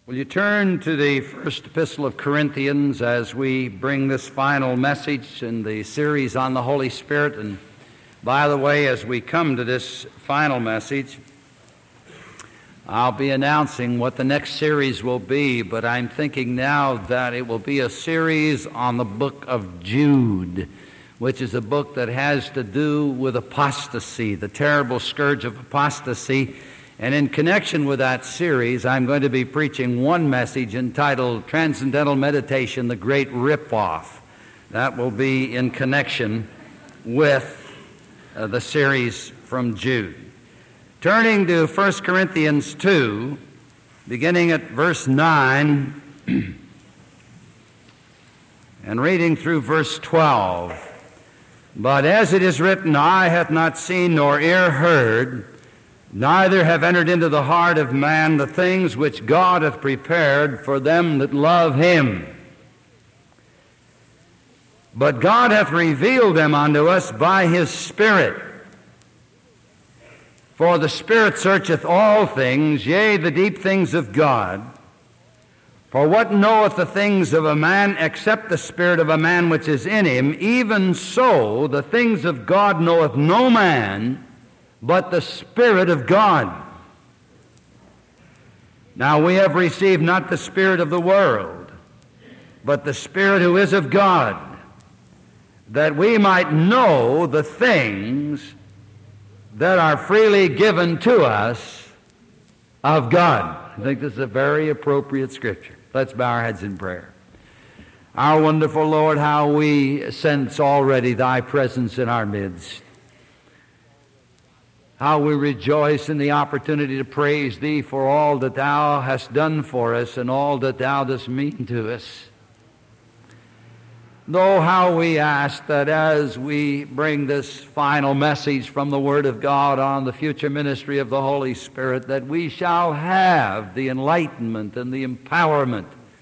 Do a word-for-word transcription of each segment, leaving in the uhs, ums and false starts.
Will you turn to the first epistle of Corinthians as we bring this final message in the series on the Holy Spirit? And by the way, as we come to this final message, I'll be announcing what the next series will be, but I'm thinking now that it will be a series on the book of Jude, which is a book that has to do with apostasy, the terrible scourge of apostasy. And in connection with that series, I'm going to be preaching one message entitled Transcendental Meditation, the Great Rip-Off. That will be in connection with uh, the series from Jude. Turning to First Corinthians two, beginning at verse nine, and reading through verse twelve. But as it is written, eye hath not seen nor ear heard, neither have entered into the heart of man the things which God hath prepared for them that love him. But God hath revealed them unto us by his Spirit. For the Spirit searcheth all things, yea, the deep things of God. For what knoweth the things of a man except the spirit of a man which is in him? Even so the things of God knoweth no man, but the Spirit of God. Now we have received not the spirit of the world, but the Spirit who is of God, that we might know the things that are freely given to us of God. I think this is a very appropriate scripture. Let's bow our heads in prayer. Our wonderful Lord, how we sense already thy presence in our midst. How we rejoice in the opportunity to praise thee for all that thou hast done for us and all that thou dost mean to us. Though how we ask that as we bring this final message from the Word of God on the future ministry of the Holy Spirit, that we shall have the enlightenment and the empowerment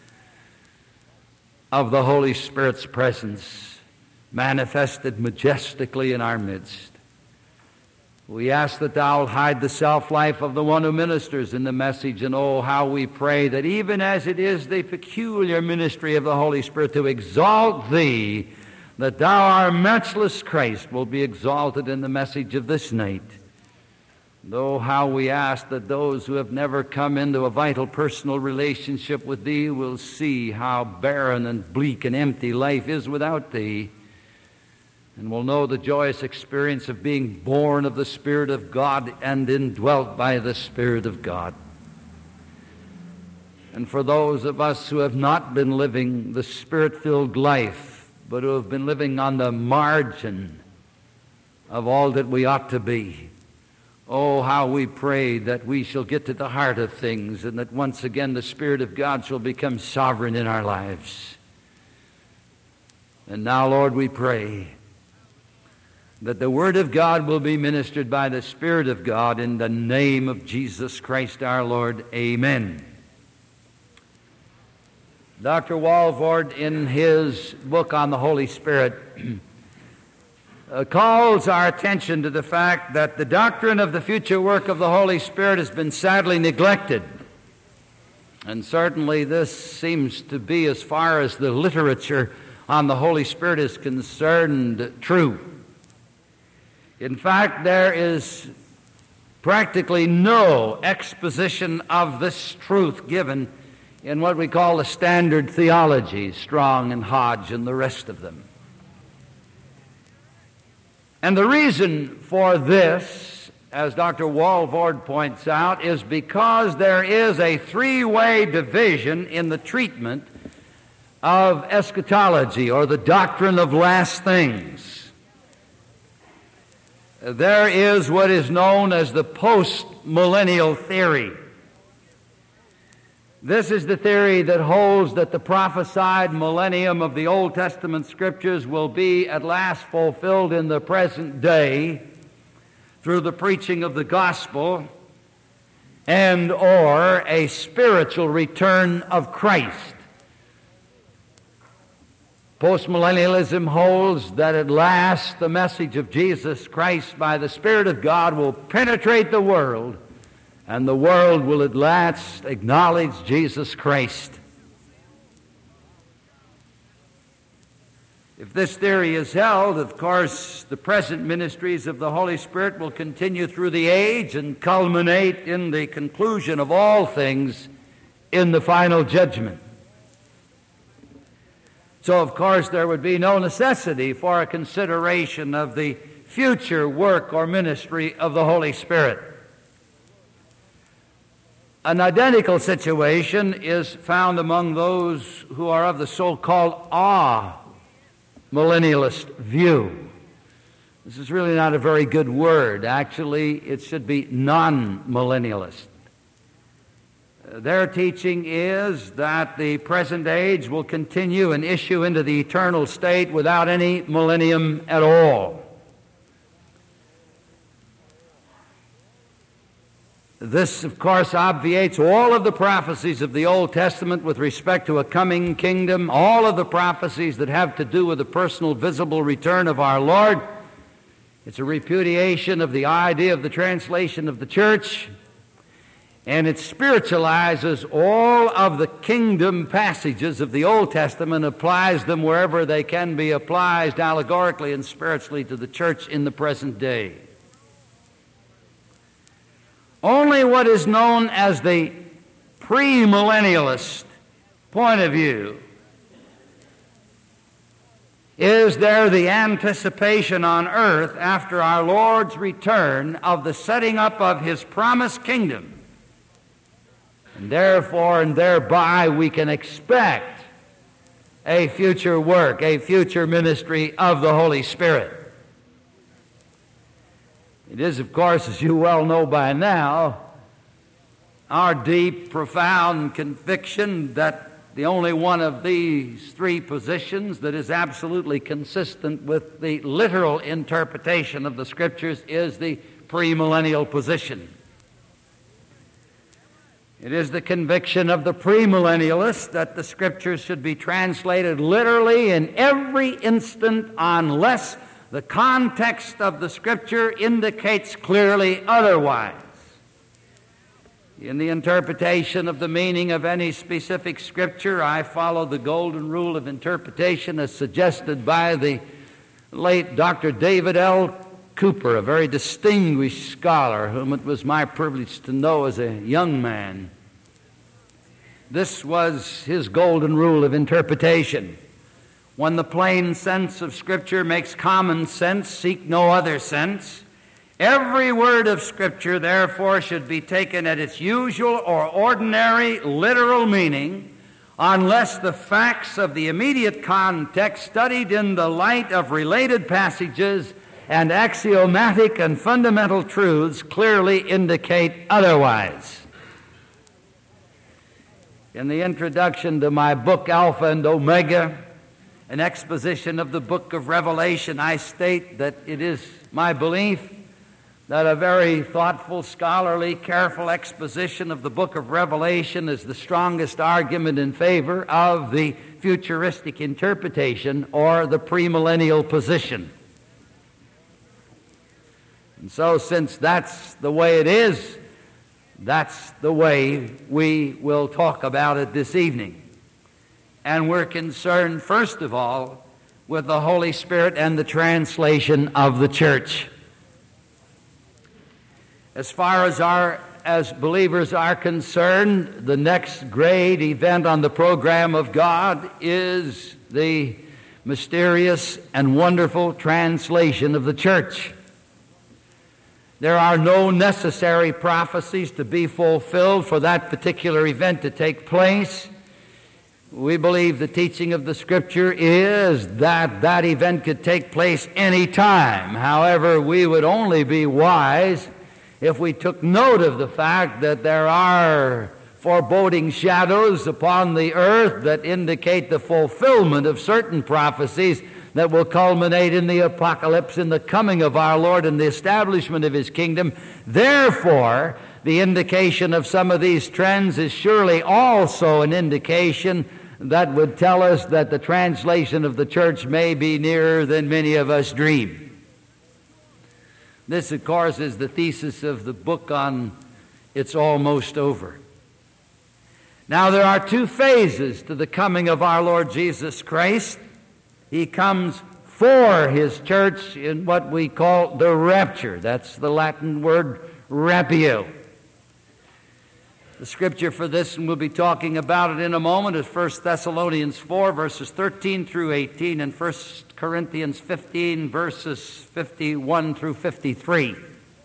of the Holy Spirit's presence manifested majestically in our midst. We ask that thou wilt hide the self-life of the one who ministers in the message, and oh, how we pray that even as it is the peculiar ministry of the Holy Spirit to exalt thee, that thou, our matchless Christ, will be exalted in the message of this night. Though how we ask that those who have never come into a vital personal relationship with thee will see how barren and bleak and empty life is without thee, and will know the joyous experience of being born of the Spirit of God and indwelt by the Spirit of God. And for those of us who have not been living the Spirit-filled life, but who have been living on the margin of all that we ought to be, oh, how we pray that we shall get to the heart of things, and that once again the Spirit of God shall become sovereign in our lives. And now, Lord, we pray that the Word of God will be ministered by the Spirit of God in the name of Jesus Christ our Lord. Amen. Doctor Walvoord, in his book on the Holy Spirit, uh, calls our attention to the fact that the doctrine of the future work of the Holy Spirit has been sadly neglected. And certainly this seems to be, as far as the literature on the Holy Spirit is concerned, true. In fact, there is practically no exposition of this truth given in what we call the standard theology, Strong and Hodge and the rest of them. And the reason for this, as Doctor Walvoord points out, is because there is a three-way division in the treatment of eschatology, or the doctrine of last things. There is what is known as the post-millennial theory. This is the theory that holds that the prophesied millennium of the Old Testament Scriptures will be at last fulfilled in the present day through the preaching of the gospel and or a spiritual return of Christ. Postmillennialism holds that at last the message of Jesus Christ by the Spirit of God will penetrate the world and the world will at last acknowledge Jesus Christ. If this theory is held, of course, the present ministries of the Holy Spirit will continue through the age and culminate in the conclusion of all things in the final judgment. So, of course, there would be no necessity for a consideration of the future work or ministry of the Holy Spirit. An identical situation is found among those who are of the so-called ah-millennialist view. This is really not a very good word. Actually, it should be non-millennialist. Their teaching is that the present age will continue and issue into the eternal state without any millennium at all. This, of course, obviates all of the prophecies of the Old Testament with respect to a coming kingdom, all of the prophecies that have to do with the personal, visible return of our Lord. It's a repudiation of the idea of the translation of the church, and it spiritualizes all of the kingdom passages of the Old Testament, applies them wherever they can be applied allegorically and spiritually to the church in the present day. Only what is known as the premillennialist point of view is there the anticipation on earth after our Lord's return of the setting up of His promised kingdom. And therefore and thereby we can expect a future work, a future ministry of the Holy Spirit. It is, of course, as you well know by now, our deep, profound conviction that the only one of these three positions that is absolutely consistent with the literal interpretation of the Scriptures is the premillennial position. It is the conviction of the premillennialist that the Scriptures should be translated literally in every instant unless the context of the Scripture indicates clearly otherwise. In the interpretation of the meaning of any specific Scripture, I follow the golden rule of interpretation as suggested by the late Doctor David L. Cooper, a very distinguished scholar whom it was my privilege to know as a young man. This was his golden rule of interpretation. When the plain sense of Scripture makes common sense, seek no other sense. Every word of Scripture, therefore, should be taken at its usual or ordinary literal meaning, unless the facts of the immediate context, studied in the light of related passages and axiomatic and fundamental truths, clearly indicate otherwise. In the introduction to my book, Alpha and Omega, an exposition of the book of Revelation, I state that it is my belief that a very thoughtful, scholarly, careful exposition of the book of Revelation is the strongest argument in favor of the futuristic interpretation or the premillennial position. And so, since that's the way it is, that's the way we will talk about it this evening. And we're concerned, first of all, with the Holy Spirit and the translation of the church. As far as our as believers are concerned, the next great event on the program of God is the mysterious and wonderful translation of the church. There are no necessary prophecies to be fulfilled for that particular event to take place. We believe the teaching of the Scripture is that that event could take place any time. However, we would only be wise if we took note of the fact that there are foreboding shadows upon the earth that indicate the fulfillment of certain prophecies that will culminate in the apocalypse, in the coming of our Lord and the establishment of His kingdom. Therefore, the indication of some of these trends is surely also an indication that would tell us that the translation of the church may be nearer than many of us dream. This, of course, is the thesis of the book on It's almost over. Now, there are two phases to the coming of our Lord Jesus Christ. He comes for His church in what we call the rapture. That's the Latin word rapio. The scripture for this, and we'll be talking about it in a moment, is First Thessalonians four, verses thirteen through eighteen, and First Corinthians fifteen, verses fifty-one through fifty-three.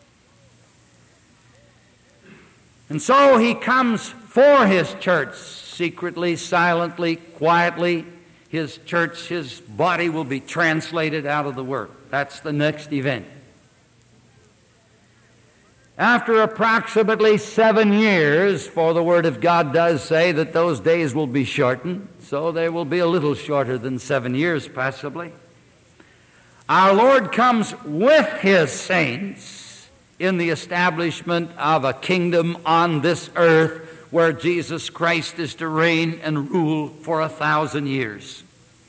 And so He comes for His church, secretly, silently, quietly. His church, His body will be translated out of the world. That's the next event. After approximately seven years, for the Word of God does say that those days will be shortened, so they will be a little shorter than seven years possibly, our Lord comes with His saints in the establishment of a kingdom on this earth where Jesus Christ is to reign and rule for a thousand years.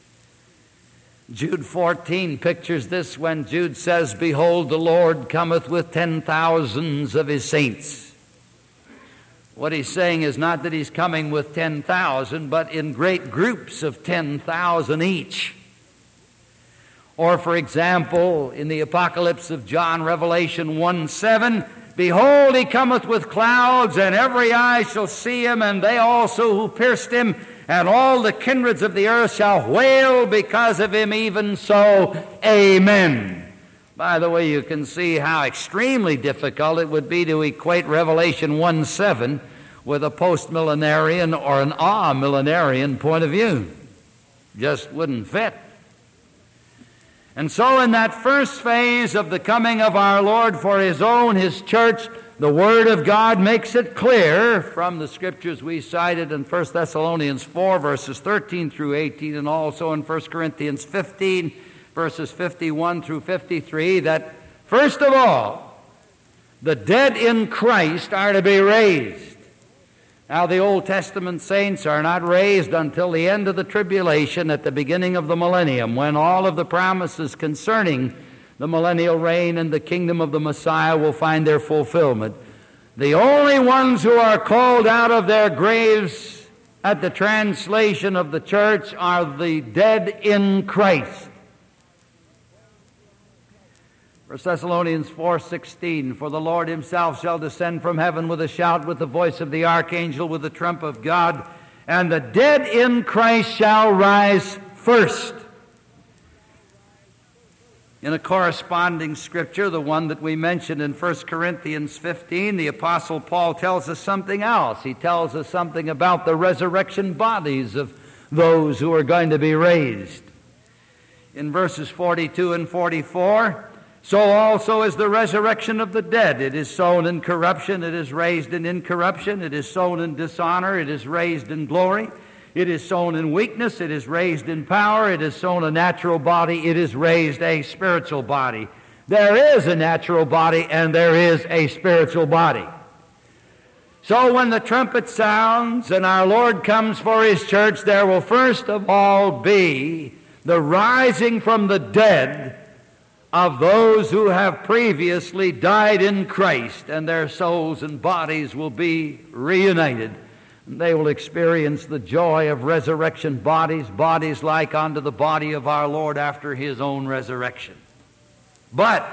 Jude fourteen pictures this when Jude says, "Behold, the Lord cometh with ten thousands of His saints." What he's saying is not that He's coming with ten thousand, but in great groups of ten thousand each. Or, for example, in the Apocalypse of John, Revelation one seven, "Behold, He cometh with clouds, and every eye shall see Him, and they also who pierced Him, and all the kindreds of the earth shall wail because of Him, even so, amen." By the way, you can see how extremely difficult it would be to equate Revelation one seven with a post-millenarian or an ah-millenarian point of view. Just wouldn't fit. And so in that first phase of the coming of our Lord for His own, His church, the Word of God makes it clear from the scriptures we cited in First Thessalonians four, verses thirteen through eighteen, and also in First Corinthians fifteen, verses fifty-one through fifty-three, that first of all, the dead in Christ are to be raised. Now, the Old Testament saints are not raised until the end of the tribulation at the beginning of the millennium, when all of the promises concerning the millennial reign and the kingdom of the Messiah will find their fulfillment. The only ones who are called out of their graves at the translation of the church are the dead in Christ. First Thessalonians four sixteen, "For the Lord Himself shall descend from heaven with a shout, with the voice of the archangel, with the trump of God, and the dead in Christ shall rise first." In a corresponding scripture, the one that we mentioned in First Corinthians fifteen, the Apostle Paul tells us something else. He tells us something about the resurrection bodies of those who are going to be raised. In verses forty-two and forty-four, "So also is the resurrection of the dead. It is sown in corruption, it is raised in incorruption. It is sown in dishonor, it is raised in glory. It is sown in weakness, it is raised in power. It is sown a natural body, it is raised a spiritual body." There is a natural body and there is a spiritual body. So when the trumpet sounds and our Lord comes for His church, there will first of all be the rising from the dead of those who have previously died in Christ, and their souls and bodies will be reunited. And they will experience the joy of resurrection bodies, bodies like unto the body of our Lord after His own resurrection. But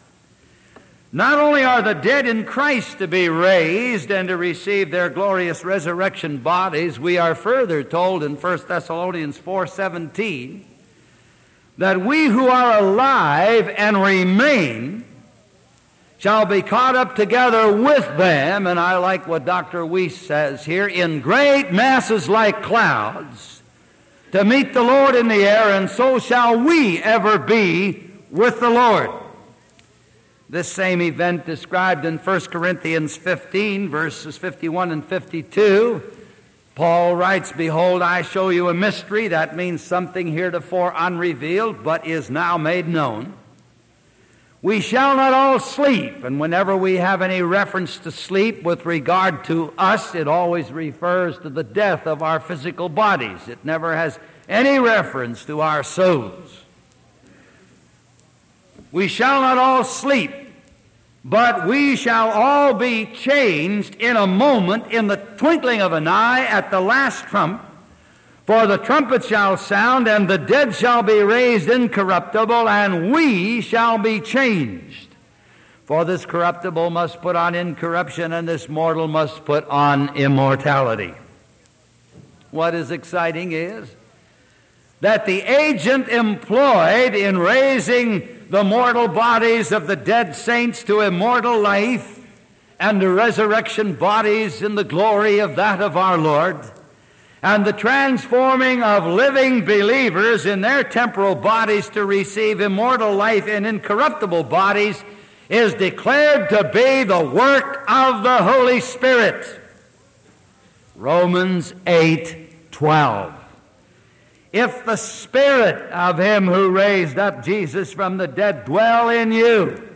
not only are the dead in Christ to be raised and to receive their glorious resurrection bodies, we are further told in First Thessalonians four seventeen, that we who are alive and remain shall be caught up together with them, and I like what Doctor Weiss says here, in great masses like clouds, to meet the Lord in the air, and so shall we ever be with the Lord. This same event described in First Corinthians fifteen, verses fifty-one and fifty-two, Paul writes, "Behold, I show you a mystery." That means something heretofore unrevealed, but is now made known. "We shall not all sleep." And whenever we have any reference to sleep with regard to us, it always refers to the death of our physical bodies. It never has any reference to our souls. "We shall not all sleep, But we shall all be changed in a moment, in the twinkling of an eye, at the last trump. For the trumpet shall sound, and the dead shall be raised incorruptible, and we shall be changed. For this corruptible must put on incorruption, and this mortal must put on immortality. What is exciting is that the agent employed in raising the mortal bodies of the dead saints to immortal life and the resurrection bodies in the glory of that of our Lord, and the transforming of living believers in their temporal bodies to receive immortal life in incorruptible bodies, is declared to be the work of the Holy Spirit. Romans eight twelve. If the Spirit of Him who raised up Jesus from the dead dwell in you,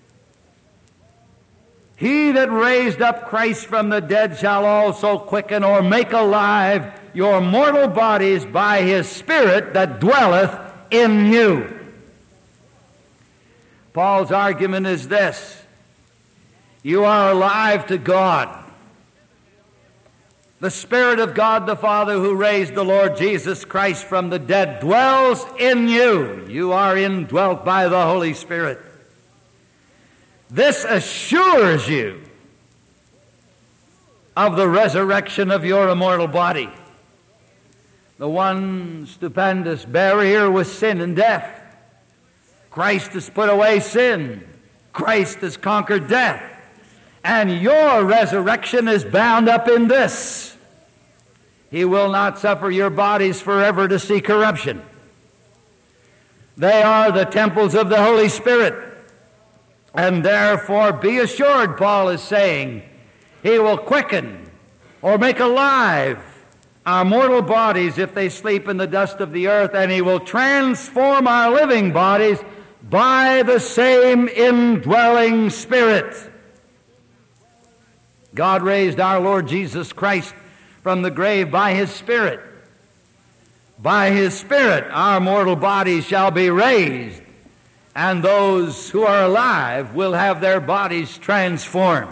He that raised up Christ from the dead shall also quicken or make alive your mortal bodies by His Spirit that dwelleth in you. Paul's argument is this: you are alive to God. The Spirit of God the Father who raised the Lord Jesus Christ from the dead dwells in you. You are indwelt by the Holy Spirit. This assures you of the resurrection of your immortal body. The one stupendous barrier was sin and death. Christ has put away sin. Christ has conquered death. And your resurrection is bound up in this: He will not suffer your bodies forever to see corruption. They are the temples of the Holy Spirit. And therefore be assured, Paul is saying, He will quicken or make alive our mortal bodies if they sleep in the dust of the earth, and He will transform our living bodies by the same indwelling Spirit. God raised our Lord Jesus Christ from the grave by His Spirit. By His Spirit our mortal bodies shall be raised, and those who are alive will have their bodies transformed.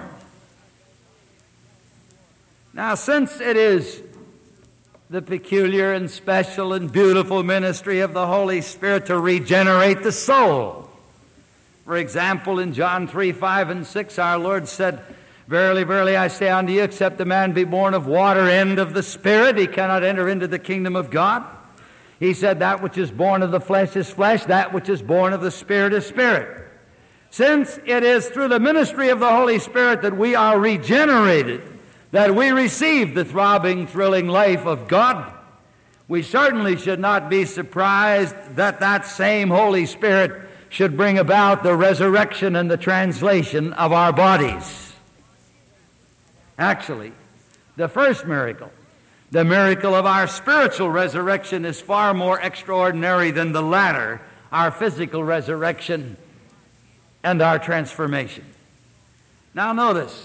Now, since it is the peculiar and special and beautiful ministry of the Holy Spirit to regenerate the soul, for example, in John three, five, and six, our Lord said, Verily, verily, I say unto you, except a man be born of water and of the Spirit, he cannot enter into the kingdom of God. He said, that which is born of the flesh is flesh, that which is born of the Spirit is spirit. Since it is through the ministry of the Holy Spirit that we are regenerated, that we receive the throbbing, thrilling life of God, we certainly should not be surprised that that same Holy Spirit should bring about the resurrection and the translation of our bodies. Actually, the first miracle, the miracle of our spiritual resurrection, is far more extraordinary than the latter, our physical resurrection and our transformation. Now notice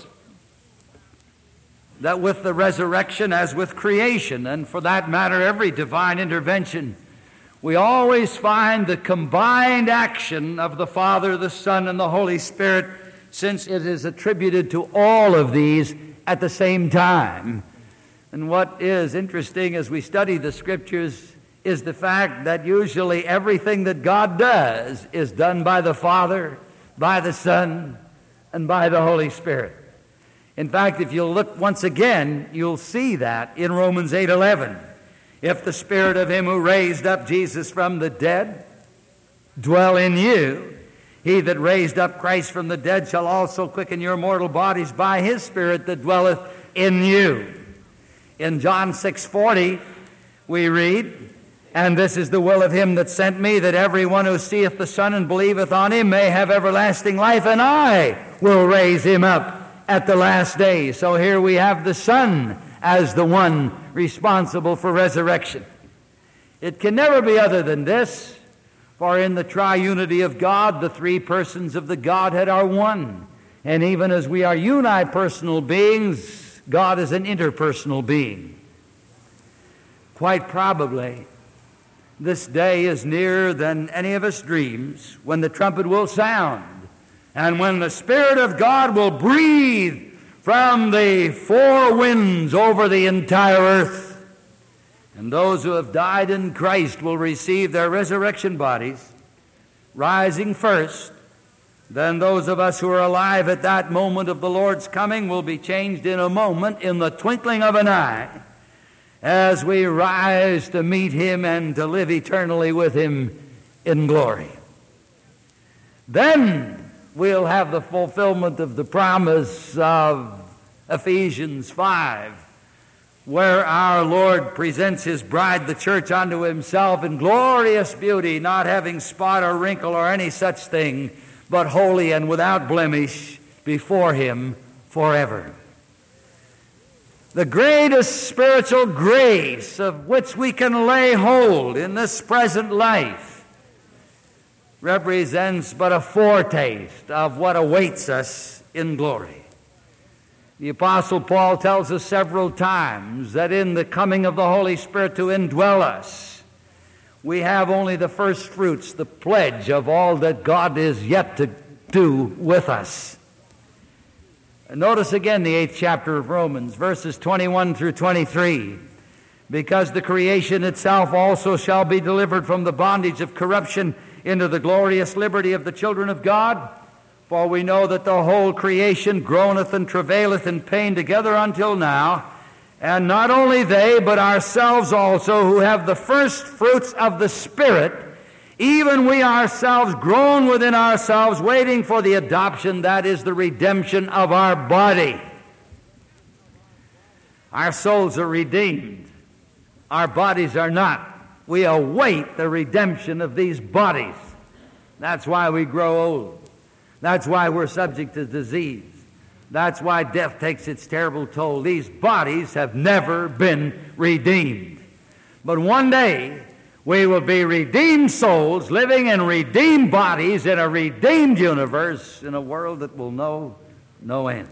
that with the resurrection, as with creation, and for that matter every divine intervention, we always find the combined action of the Father, the Son, and the Holy Spirit, since it is attributed to all of these at the same time. And what is interesting as we study the Scriptures is the fact that usually everything that God does is done by the Father, by the Son, and by the Holy Spirit. In fact, if you'll look once again, you'll see that in Romans eight eleven. If the Spirit of Him who raised up Jesus from the dead dwell in you, He that raised up Christ from the dead shall also quicken your mortal bodies by His Spirit that dwelleth in you. In John six forty, we read, And this is the will of Him that sent me, that every one who seeth the Son and believeth on Him may have everlasting life, and I will raise him up at the last day. So here we have the Son as the one responsible for resurrection. It can never be other than this. For in the triunity of God, the three persons of the Godhead are one. And even as we are unipersonal beings, God is an interpersonal being. Quite probably, this day is nearer than any of us dreams, when the trumpet will sound, And when the Spirit of God will breathe from the four winds over the entire earth, and those who have died in Christ will receive their resurrection bodies, rising first, then those of us who are alive at that moment of the Lord's coming will be changed in a moment, in the twinkling of an eye, as we rise to meet Him and to live eternally with Him in glory. Then we'll have the fulfillment of the promise of Ephesians five, where our Lord presents His bride, the church, unto Himself in glorious beauty, not having spot or wrinkle or any such thing, but holy and without blemish before Him forever. The greatest spiritual grace of which we can lay hold in this present life represents but a foretaste of what awaits us in glory. The Apostle Paul tells us several times that in the coming of the Holy Spirit to indwell us, we have only the first fruits, the pledge of all that God is yet to do with us. Notice again the eighth chapter of Romans, verses twenty-one through twenty-three. Because the creation itself also shall be delivered from the bondage of corruption into the glorious liberty of the children of God. For we know that the whole creation groaneth and travaileth in pain together until now. And not only they, but ourselves also, who have the first fruits of the Spirit, even we ourselves groan within ourselves, waiting for the adoption, that is the redemption of our body. Our souls are redeemed. Our bodies are not. We await the redemption of these bodies. That's why we grow old. That's why we're subject to disease. That's why death takes its terrible toll. These bodies have never been redeemed. But one day, we will be redeemed souls living in redeemed bodies in a redeemed universe in a world that will know no end.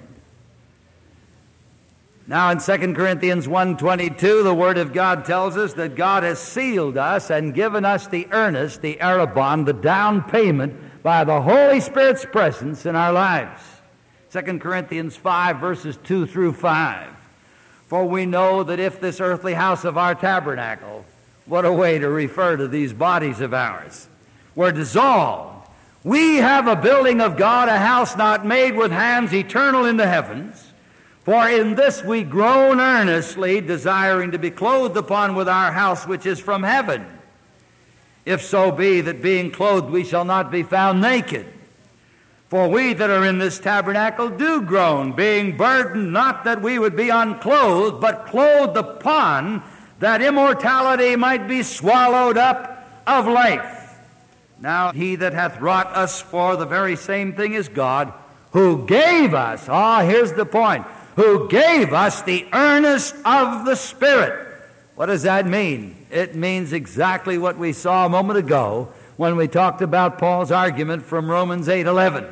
Now in Second Corinthians one twenty-two, the Word of God tells us that God has sealed us and given us the earnest, the arrabon, the down payment by the Holy Spirit's presence in our lives. Second Corinthians five, verses two through five. For we know that if this earthly house of our tabernacle, what a way to refer to these bodies of ours, were dissolved, we have a building of God, a house not made with hands, eternal in the heavens. For in this we groan earnestly, desiring to be clothed upon with our house which is from heaven. If so be that being clothed we shall not be found naked. For we that are in this tabernacle do groan, being burdened, not that we would be unclothed, but clothed upon, that immortality might be swallowed up of life. Now he that hath wrought us for the very same thing is God, who gave us, ah, oh, here's the point, who gave us the earnest of the Spirit. What does that mean? It means exactly what we saw a moment ago when we talked about Paul's argument from Romans eight eleven.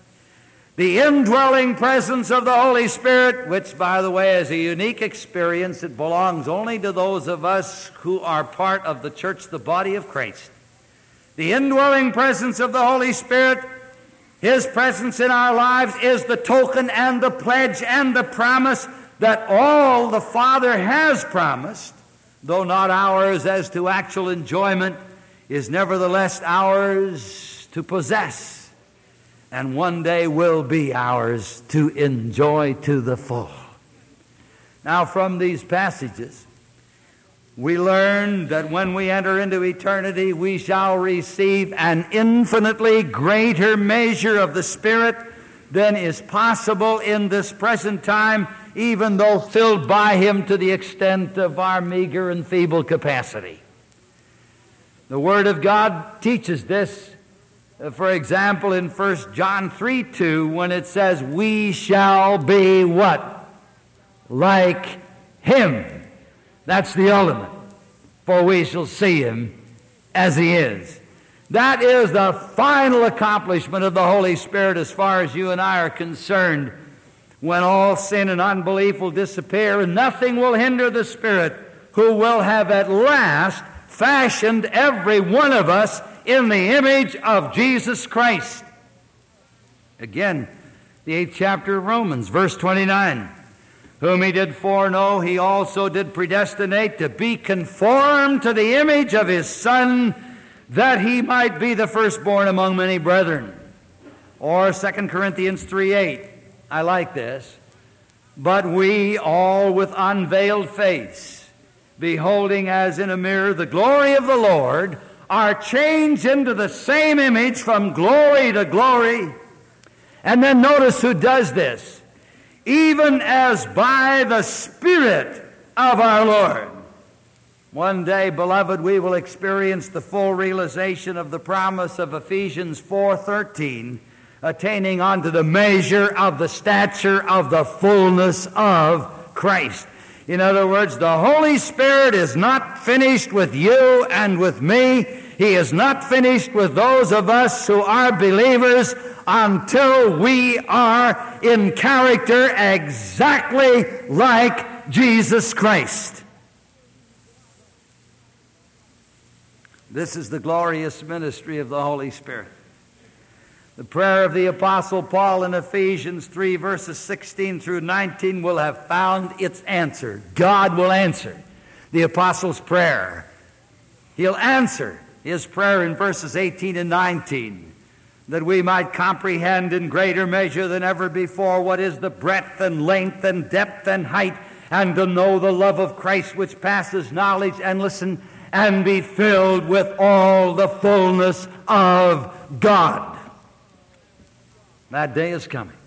The indwelling presence of the Holy Spirit, which, by the way, is a unique experience. It belongs only to those of us who are part of the church, the body of Christ. The indwelling presence of the Holy Spirit, His presence in our lives, is the token and the pledge and the promise that all the Father has promised, though not ours as to actual enjoyment, is nevertheless ours to possess, and one day will be ours to enjoy to the full. Now, from these passages, we learn that when we enter into eternity, we shall receive an infinitely greater measure of the Spirit than is possible in this present time, even though filled by Him to the extent of our meager and feeble capacity. The Word of God teaches this, for example, in First John three two, when it says, we shall be what? Like Him. That's the ultimate. For we shall see Him as He is. That is the final accomplishment of the Holy Spirit as far as you and I are concerned, when all sin and unbelief will disappear and nothing will hinder the Spirit, who will have at last fashioned every one of us in the image of Jesus Christ. Again, the eighth chapter of Romans, verse twenty-nine. Whom he did foreknow, he also did predestinate to be conformed to the image of his Son, that he might be the firstborn among many brethren. Or Second Corinthians three eight. I like this. But we all with unveiled face, beholding as in a mirror the glory of the Lord, are changed into the same image from glory to glory. And then notice who does this. Even as by the Spirit of our Lord. One day, beloved, we will experience the full realization of the promise of Ephesians four thirteen, attaining unto the measure of the stature of the fullness of Christ. In other words, the Holy Spirit is not finished with you and with me. He is not finished with those of us who are believers until we are in character exactly like Jesus Christ. This is the glorious ministry of the Holy Spirit. The prayer of the Apostle Paul in Ephesians three, verses sixteen through nineteen will have found its answer. God will answer the Apostle's prayer. He'll answer his prayer in verses eighteen and nineteen, that we might comprehend in greater measure than ever before what is the breadth and length and depth and height, and to know the love of Christ which passes knowledge, and listen, and be filled with all the fullness of God. That day is coming.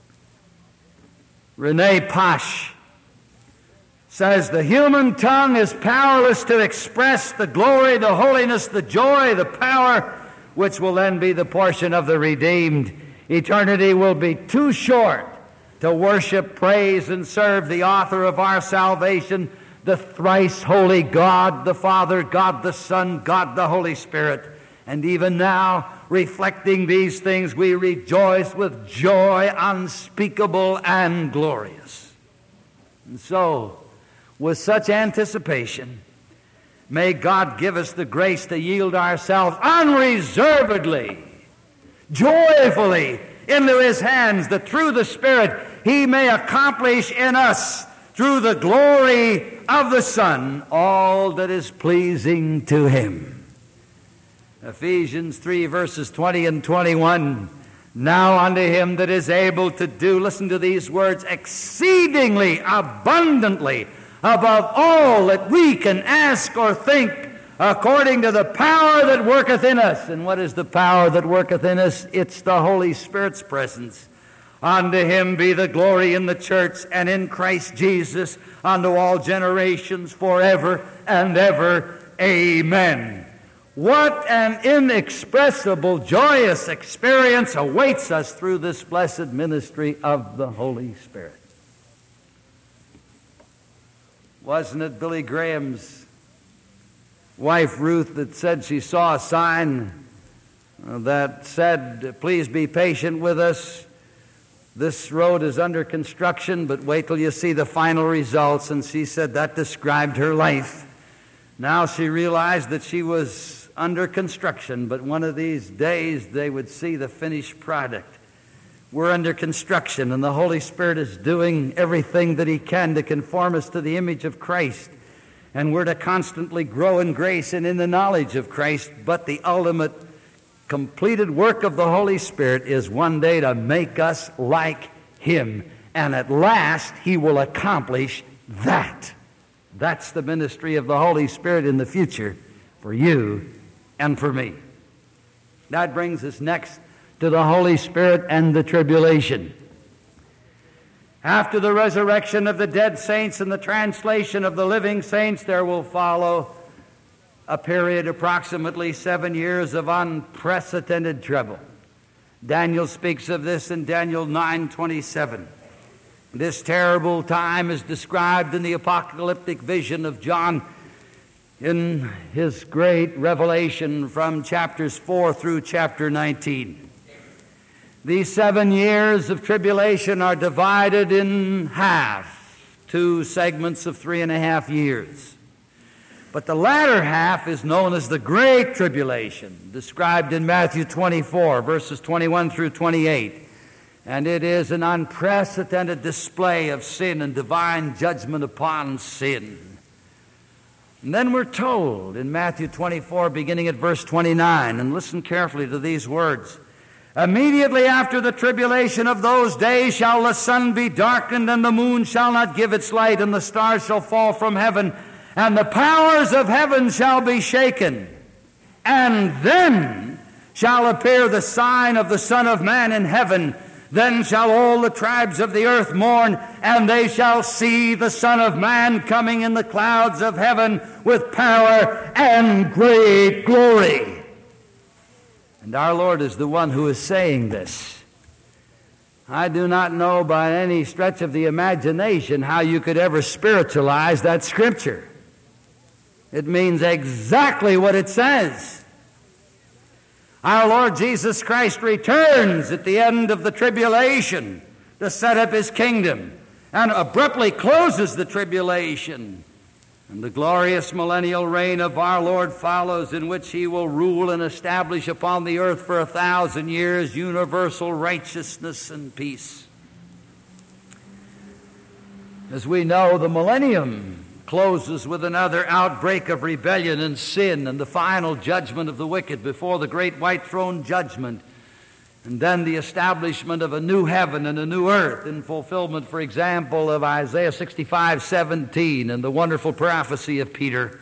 Rene Pash says the human tongue is powerless to express the glory, the holiness, the joy, the power which will then be the portion of the redeemed. Eternity will be too short to worship, praise, and serve the author of our salvation, the thrice holy God, the Father, God the Son, God the Holy Spirit. And even now, reflecting these things, we rejoice with joy unspeakable and glorious. And so, with such anticipation, may God give us the grace to yield ourselves unreservedly, joyfully into His hands, that through the Spirit He may accomplish in us, through the glory of the Son, all that is pleasing to Him. Ephesians three, verses twenty and twenty-one. Now unto Him that is able to do, listen to these words, exceedingly abundantly above all that we can ask or think, according to the power that worketh in us. And what is the power that worketh in us? It's the Holy Spirit's presence. Unto Him be the glory in the church and in Christ Jesus unto all generations forever and ever. Amen. What an inexpressible, joyous experience awaits us through this blessed ministry of the Holy Spirit. Wasn't it Billy Graham's wife Ruth that said she saw a sign that said, please be patient with us. This road is under construction, but wait till you see the final results. And she said that described her life. Now she realized that she was under construction, but one of these days they would see the finished product. We're under construction, and the Holy Spirit is doing everything that He can to conform us to the image of Christ. And we're to constantly grow in grace and in the knowledge of Christ, but the ultimate completed work of the Holy Spirit is one day to make us like Him. And at last He will accomplish that. That's the ministry of the Holy Spirit in the future for you and for me. That brings us next to the Holy Spirit and the tribulation. After the resurrection of the dead saints and the translation of the living saints, there will follow a period approximately seven years of unprecedented trouble. Daniel speaks of this in Daniel nine twenty-seven. This terrible time is described in the apocalyptic vision of John in his great revelation from chapters four through chapter nineteen. These seven years of tribulation are divided in half, two segments of three and a half years. But the latter half is known as the Great Tribulation, described in Matthew twenty-four, verses twenty-one through twenty-eight. And it is an unprecedented display of sin and divine judgment upon sin. And then we're told in Matthew twenty-four, beginning at verse twenty-nine, and listen carefully to these words. Immediately after the tribulation of those days shall the sun be darkened, and the moon shall not give its light, and the stars shall fall from heaven, and the powers of heaven shall be shaken. And then shall appear the sign of the Son of Man in heaven. Then shall all the tribes of the earth mourn, and they shall see the Son of Man coming in the clouds of heaven with power and great glory. And our Lord is the one who is saying this. I do not know by any stretch of the imagination how you could ever spiritualize that scripture. It means exactly what it says. Our Lord Jesus Christ returns at the end of the tribulation to set up His kingdom, and abruptly closes the tribulation. And the glorious millennial reign of our Lord follows, in which He will rule and establish upon the earth for a thousand years universal righteousness and peace. As we know, the millennium closes with another outbreak of rebellion and sin and the final judgment of the wicked before the great white throne judgment, and then the establishment of a new heaven and a new earth in fulfillment, for example, of Isaiah sixty-five seventeen and the wonderful prophecy of Peter.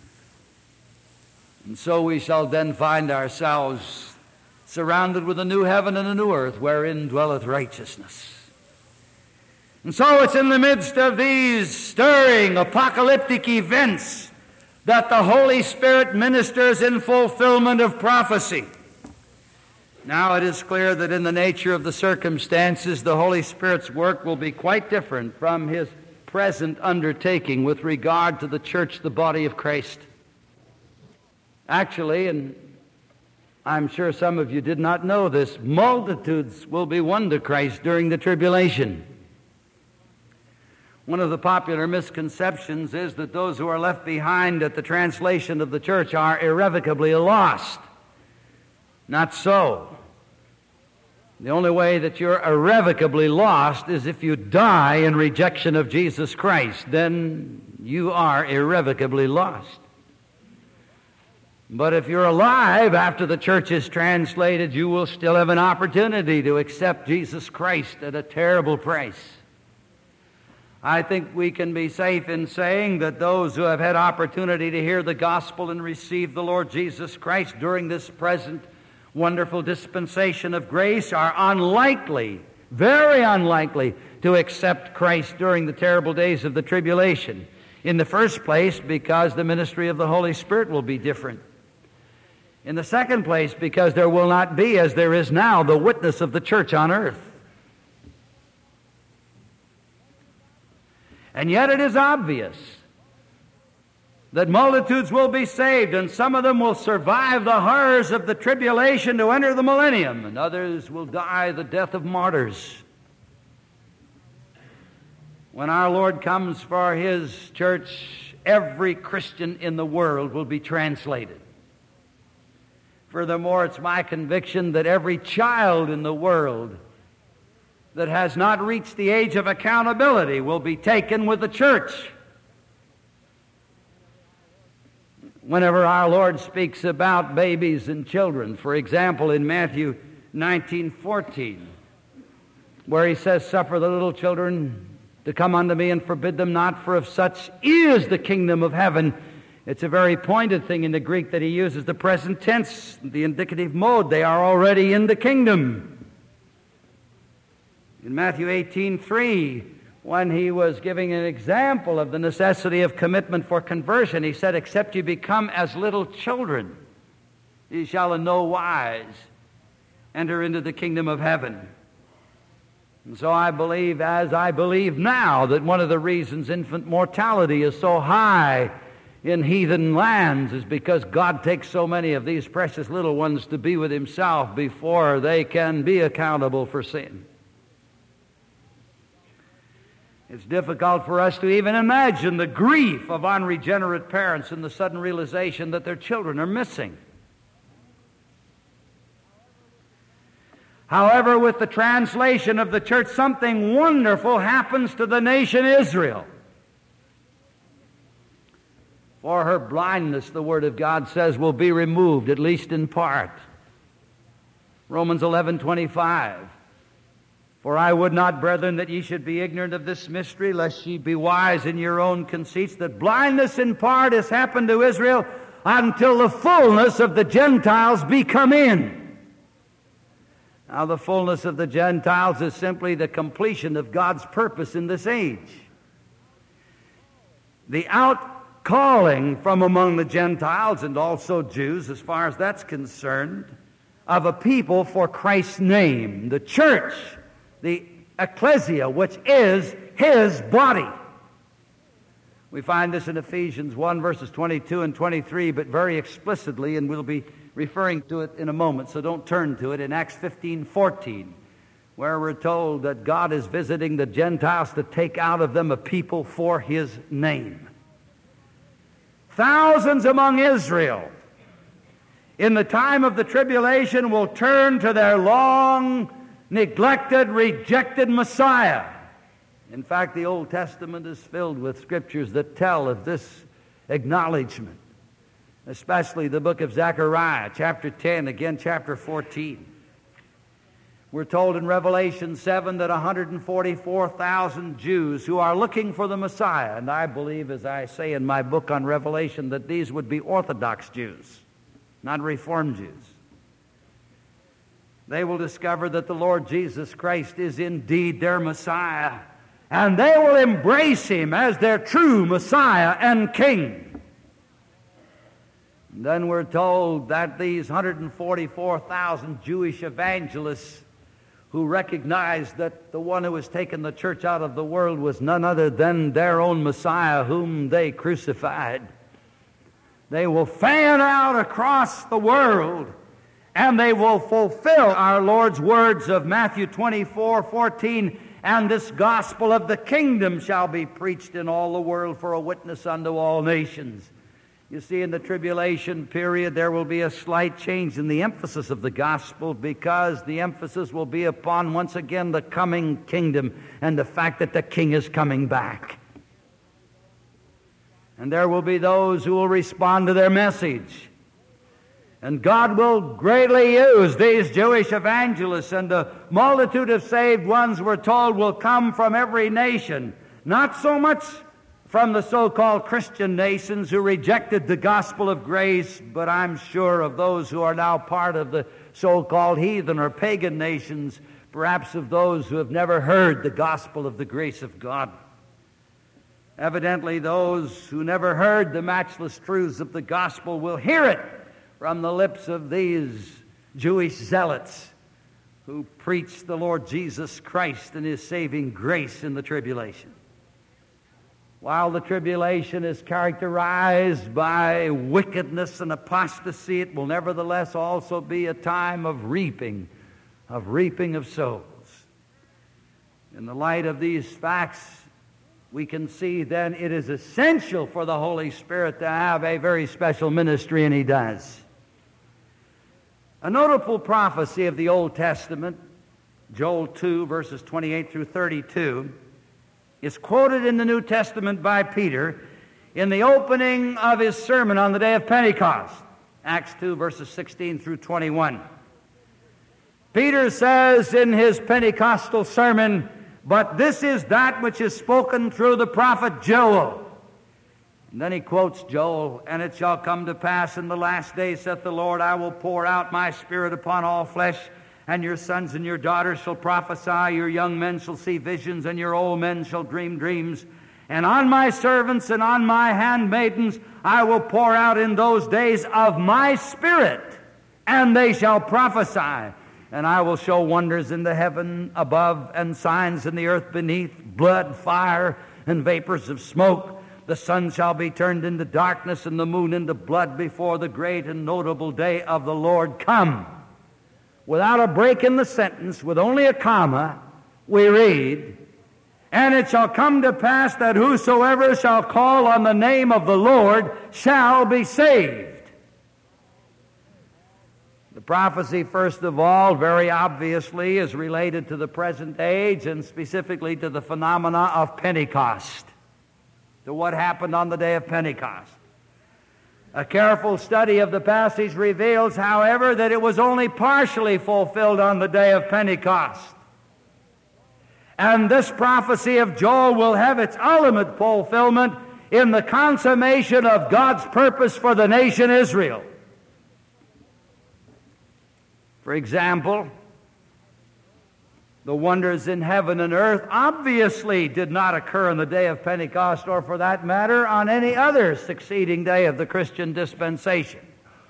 And so we shall then find ourselves surrounded with a new heaven and a new earth wherein dwelleth righteousness. And so it's in the midst of these stirring apocalyptic events that the Holy Spirit ministers in fulfillment of prophecy. Now it is clear that in the nature of the circumstances, the Holy Spirit's work will be quite different from His present undertaking with regard to the church, the body of Christ. Actually, and I'm sure some of you did not know this, multitudes will be won to Christ during the tribulation. One of the popular misconceptions is that those who are left behind at the translation of the church are irrevocably lost. Not so. The only way that you're irrevocably lost is if you die in rejection of Jesus Christ. Then you are irrevocably lost. But if you're alive after the church is translated, you will still have an opportunity to accept Jesus Christ at a terrible price. I think we can be safe in saying that those who have had opportunity to hear the gospel and receive the Lord Jesus Christ during this present wonderful dispensation of grace are unlikely, very unlikely, to accept Christ during the terrible days of the tribulation. In the first place, because the ministry of the Holy Spirit will be different. In the second place, because there will not be, as there is now, the witness of the church on earth. And yet it is obvious that multitudes will be saved, and some of them will survive the horrors of the tribulation to enter the millennium, and others will die the death of martyrs. When our Lord comes for His church, every Christian in the world will be translated. Furthermore, it's my conviction that every child in the world that has not reached the age of accountability will be taken with the church. Whenever our Lord speaks about babies and children, for example, in Matthew nineteen fourteen, where He says, "Suffer the little children to come unto me, and forbid them not, for of such is the kingdom of heaven." It's a very pointed thing in the Greek that He uses the present tense, the indicative mode. They are already in the kingdom. In Matthew eighteen three, when He was giving an example of the necessity of commitment for conversion, He said, "Except you become as little children, ye shall in no wise enter into the kingdom of heaven." And so I believe, as I believe now, that one of the reasons infant mortality is so high in heathen lands is because God takes so many of these precious little ones to be with Himself before they can be accountable for sin. It's difficult for us to even imagine the grief of unregenerate parents in the sudden realization that their children are missing. However, with the translation of the church, something wonderful happens to the nation Israel. For her blindness, the Word of God says, will be removed, at least in part. Romans eleven twenty-five. For I would not, brethren, that ye should be ignorant of this mystery, lest ye be wise in your own conceits, that blindness in part has happened to Israel until the fullness of the Gentiles be come in. Now, the fullness of the Gentiles is simply the completion of God's purpose in this age. The outcalling from among the Gentiles, and also Jews, as far as that's concerned, of a people for Christ's name, the church, the ecclesia, which is His body. We find this in Ephesians one, verses twenty-two and twenty-three, but very explicitly, and we'll be referring to it in a moment, so don't turn to it, in Acts fifteen fourteen, where we're told that God is visiting the Gentiles to take out of them a people for His name. Thousands among Israel in the time of the tribulation will turn to their long neglected, rejected Messiah. In fact, the Old Testament is filled with scriptures that tell of this acknowledgement, especially the book of Zechariah, chapter ten, again chapter fourteen. We're told in Revelation seven that one hundred forty-four thousand Jews who are looking for the Messiah, and I believe, as I say in my book on Revelation, that these would be Orthodox Jews, not Reformed Jews. They will discover that the Lord Jesus Christ is indeed their Messiah, and they will embrace Him as their true Messiah and King. And then we're told that these one hundred forty-four thousand Jewish evangelists who recognized that the one who has taken the church out of the world was none other than their own Messiah, whom they crucified. They will fan out across the world, and they will fulfill our Lord's words of Matthew twenty-four fourteen, and this gospel of the kingdom shall be preached in all the world for a witness unto all nations. You see, in the tribulation period, there will be a slight change in the emphasis of the gospel, because the emphasis will be upon, once again, the coming kingdom and the fact that the king is coming back. And there will be those who will respond to their message. And God will greatly use these Jewish evangelists, and the multitude of saved ones, we're told, will come from every nation, not so much from the so-called Christian nations who rejected the gospel of grace, but I'm sure of those who are now part of the so-called heathen or pagan nations, perhaps of those who have never heard the gospel of the grace of God. Evidently, those who never heard the matchless truths of the gospel will hear it from the lips of these Jewish zealots who preach the Lord Jesus Christ and His saving grace in the tribulation. While the tribulation is characterized by wickedness and apostasy, it will nevertheless also be a time of reaping, of reaping of souls. In the light of these facts, we can see then it is essential for the Holy Spirit to have a very special ministry, and He does. A notable prophecy of the Old Testament, Joel two, verses twenty-eight through thirty-two, is quoted in the New Testament by Peter in the opening of his sermon on the day of Pentecost, Acts two, verses sixteen through twenty-one. Peter says in his Pentecostal sermon, "But this is that which is spoken through the prophet Joel." And then he quotes Joel, "And it shall come to pass in the last days, saith the Lord, I will pour out my Spirit upon all flesh, and your sons and your daughters shall prophesy, your young men shall see visions, and your old men shall dream dreams. And on my servants and on my handmaidens I will pour out in those days of my Spirit, and they shall prophesy. And I will show wonders in the heaven above, and signs in the earth beneath, blood, fire, and vapors of smoke. The sun shall be turned into darkness, and the moon into blood, before the great and notable day of the Lord come." Without a break in the sentence, with only a comma, we read, "And it shall come to pass that whosoever shall call on the name of the Lord shall be saved." The prophecy, first of all, very obviously is related to the present age and specifically to the phenomena of Pentecost, to what happened on the day of Pentecost. A careful study of the passage reveals, however, that it was only partially fulfilled on the day of Pentecost. And this prophecy of Joel will have its ultimate fulfillment in the consummation of God's purpose for the nation Israel. For example, the wonders in heaven and earth obviously did not occur on the day of Pentecost, or for that matter, on any other succeeding day of the Christian dispensation.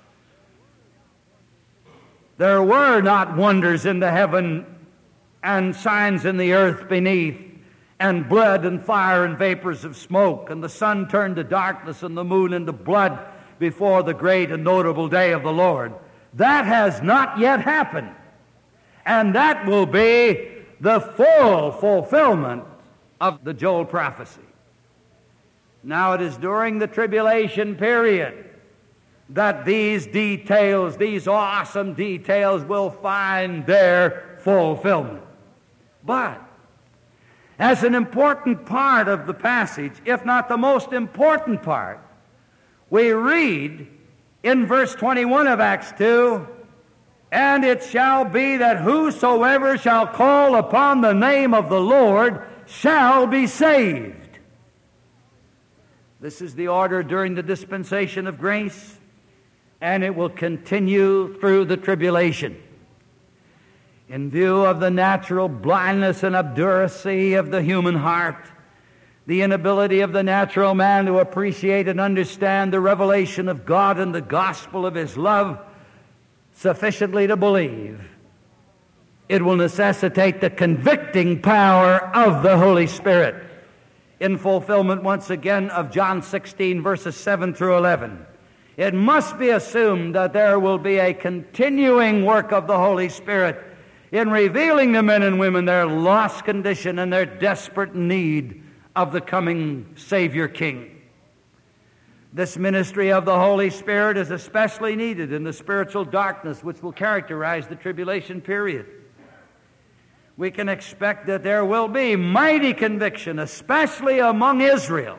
There were not wonders in the heaven and signs in the earth beneath, and blood and fire and vapors of smoke, and the sun turned to darkness and the moon into blood before the great and notable day of the Lord. That has not yet happened. And that will be the full fulfillment of the Joel prophecy. Now it is during the tribulation period that these details, these awesome details, will find their fulfillment. But as an important part of the passage, if not the most important part, we read in verse twenty-one of Acts two, "And it shall be that whosoever shall call upon the name of the Lord shall be saved." This is the order during the dispensation of grace, and it will continue through the tribulation. In view of the natural blindness and obduracy of the human heart, the inability of the natural man to appreciate and understand the revelation of God and the gospel of His love sufficiently to believe, it will necessitate the convicting power of the Holy Spirit in fulfillment once again of John sixteen, verses seven through eleven. It must be assumed that there will be a continuing work of the Holy Spirit in revealing to men and women their lost condition and their desperate need of the coming Savior King. This ministry of the Holy Spirit is especially needed in the spiritual darkness which will characterize the tribulation period. We can expect that there will be mighty conviction, especially among Israel.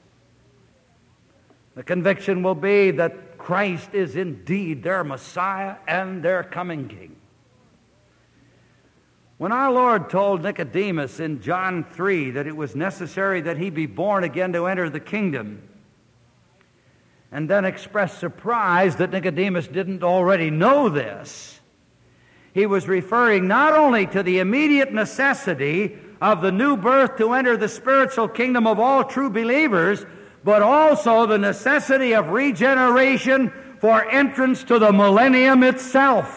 The conviction will be that Christ is indeed their Messiah and their coming King. When our Lord told Nicodemus in John three that it was necessary that he be born again to enter the kingdom, and then expressed surprise that Nicodemus didn't already know this, he was referring not only to the immediate necessity of the new birth to enter the spiritual kingdom of all true believers, but also the necessity of regeneration for entrance to the millennium itself.